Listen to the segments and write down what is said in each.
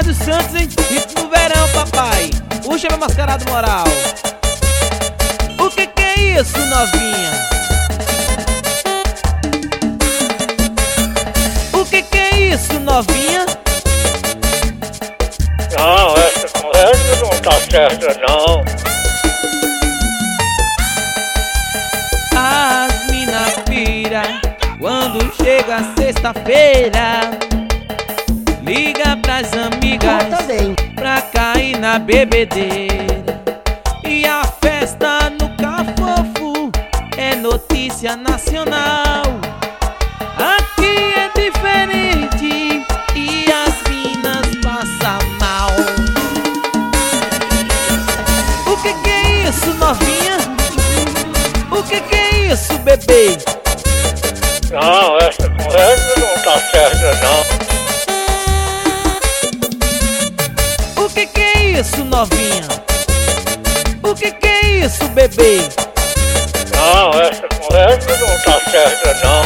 dos Santos, hein? Ritmo do verão, papai. Puxa meu mascarado moral. O que é isso, novinha? O que é isso, novinha? Não, essa conversa não tá certa, não. As mina pira quando chega sexta-feira. Liga pras amigas pra cair na bebedeira. E a festa no Cafofo é notícia nacional. Aqui é diferente e as minas passam mal. O que é isso, novinha? O que é isso, bebê? Não, essa conversa não tá certa, não. O que é isso, novinha? O que é isso, bebê? Não, essa conversa não tá certa, não.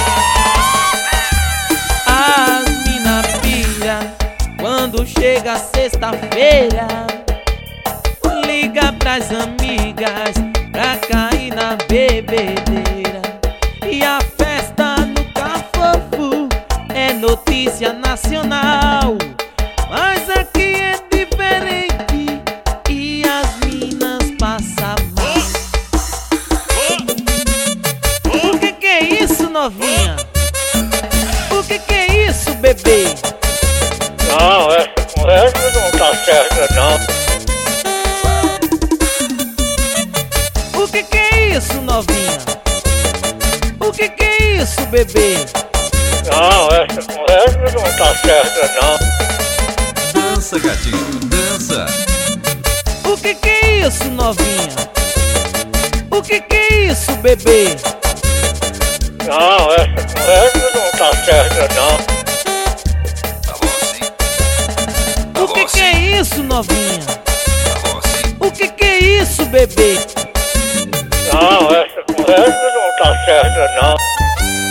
As mina pira quando chega sexta-feira. Liga pras amigas pra cair na bebedeira. E a festa no Cafofo é notícia nacional. Mas aqui é diferente e as minas passam mal. O que é isso, novinha? O que é isso, bebê? Não, essa conversa não tá certa, não. O que é isso, novinha? O que é isso, bebê? Não, essa conversa não tá certa, não. Dança, gatinho, dança. O que é isso, novinha? O que é isso, bebê? Não, essa conversa não tá certa, não. Tá bom sim. Tá O bom que é sim. isso, novinha? Tá bom sim. O que é isso, bebê? Não, essa conversa não tá certa, não.